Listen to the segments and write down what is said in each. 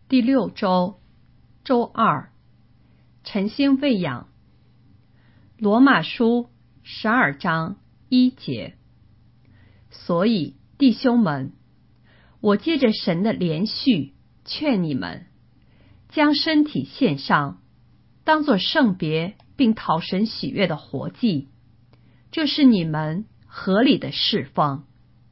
第6周，周二，晨星喂养。罗马书12章1节。所以，弟兄们，我借着神的连续劝你们，将身体献上，当作圣别并讨神喜悦的活祭，这是你们合理的侍奉。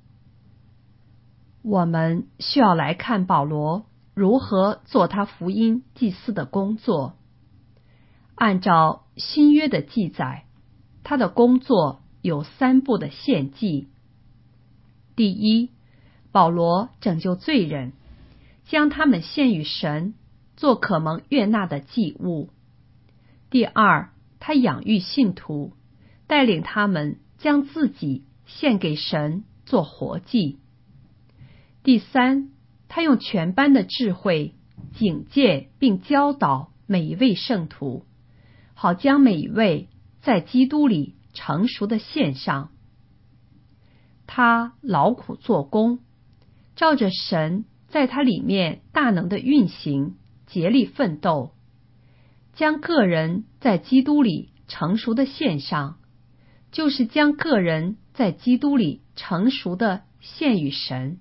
我们需要来看保罗如何做他福音祭司的工作。按照新约的记载，他的工作有3步的献祭。第一，保罗拯救罪人，将他们献与神，做可蒙悦纳的祭物。第二，他养育信徒，带领他们将自己献给神做活祭。第三，他用全般的智慧警戒并教导每一位圣徒，好将每一位在基督里成熟的献上。他劳苦做工，照着神在他里面大能的运行，竭力奋斗，将个人在基督里成熟的献上，就是将个人在基督里成熟的献与神。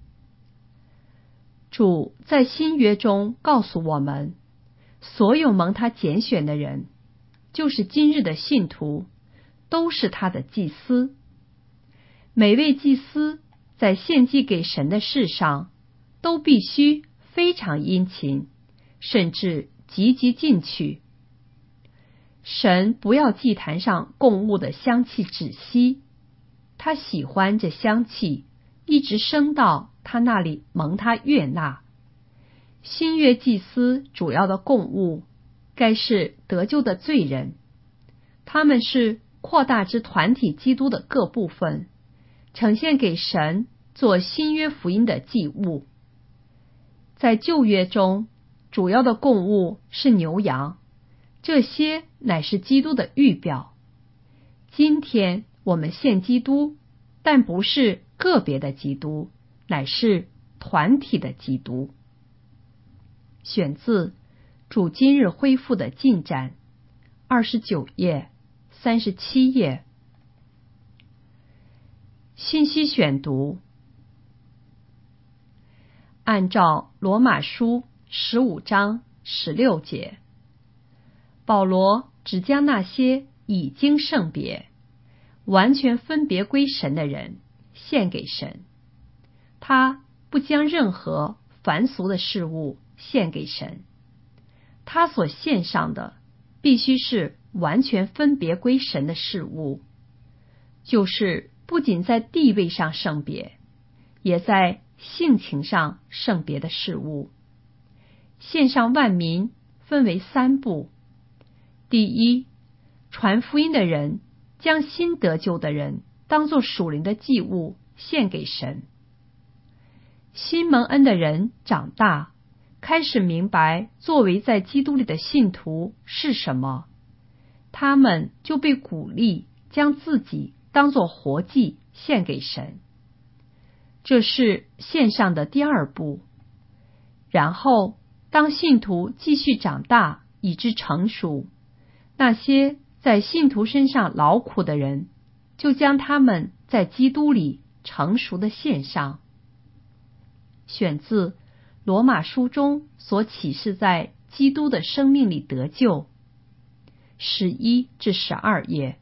主在新约中告诉我们，所有蒙他拣选的人，就是今日的信徒，都是他的祭司。每位祭司在献祭给神的事上，都必须非常殷勤，甚至积极进取。神不要祭坛上供物的香气止息，他喜欢这香气一直升到他那里蒙他悦纳。新约祭司主要的供物该是得救的罪人，他们是扩大之团体基督的各部分，呈现给神做新约福音的祭物。在旧约中，主要的供物是牛羊，这些乃是基督的预表。今天我们献基督，但不是个别的基督，乃是团体的基督。选自主今日恢复的进展，29页、37页。信息选读：按照罗马书15章16节，保罗只将那些已经圣别、完全分别归神的人献给神，他不将任何凡俗的事物献给神。他所献上的必须是完全分别归神的事物，就是不仅在地位上圣别，也在性情上圣别的事物。献上万民分为3步。第一，传福音的人将新得救的人当作属灵的祭物献给神。新蒙恩的人长大，开始明白作为在基督里的信徒是什么，他们就被鼓励将自己当作活祭献给神。这是献上的第2步。然后，当信徒继续长大以致成熟，那些在信徒身上劳苦的人，就将他们在基督里成熟的献上。选自罗马书中所启示在基督的生命里得救，11至12页。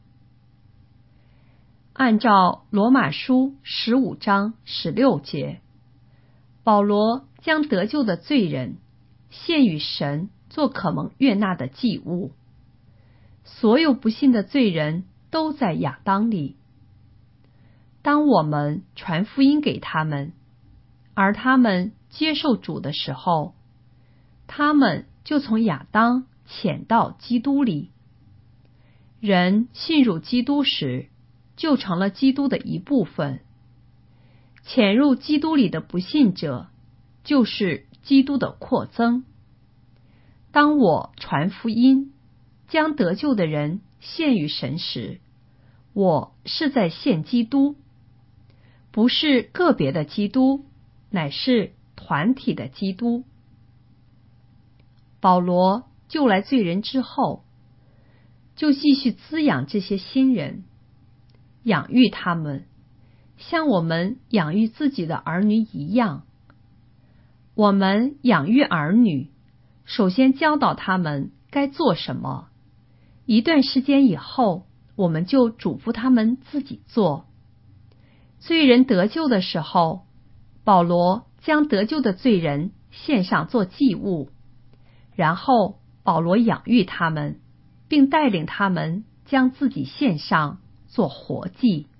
按照罗马书15章16节，保罗将得救的罪人献与神做可蒙悦纳的祭物。所有不信的罪人都在亚当里。当我们传福音给他们，而他们接受主的时候，他们就从亚当潜到基督里。人信入基督时，就成了基督的一部分。潜入基督里的不信者，就是基督的扩增。当我传福音，将得救的人献与神时，我是在献基督，不是个别的基督，乃是团体的基督。 保罗救来罪人之后，就继续滋养这些新人，养育他们，像我们养育自己的儿女一样。我们养育儿女，首先教导他们该做什么，一段时间以后，我们就嘱咐他们自己做。罪人得救的时候，保罗将得救的罪人献上做祭物，然后保罗养育他们，并带领他们将自己献上做活祭。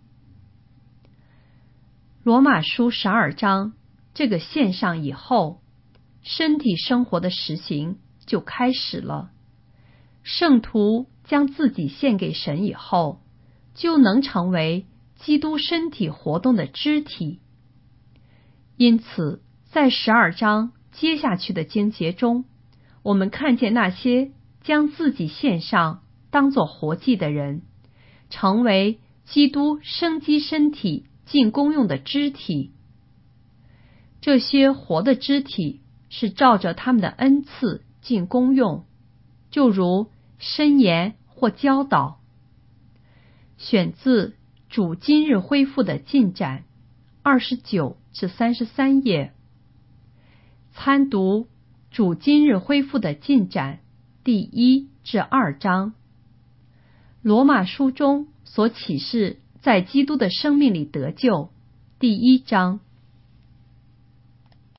罗马书12章这个献上以后，身体生活的实行就开始了。圣徒将自己献给神以后，就能成为基督身体活动的肢体。因此，在12章接下去的经节中，我们看见那些将自己献上当作活祭的人，成为基督生机身体尽功用的肢体。这些活的肢体是照着他们的恩赐尽功用，就如申言或教导。选自主今日恢复的进展29至33页，参读主今日恢复的进展第1至2章。罗马书中所启示在基督的生命里得救第1章。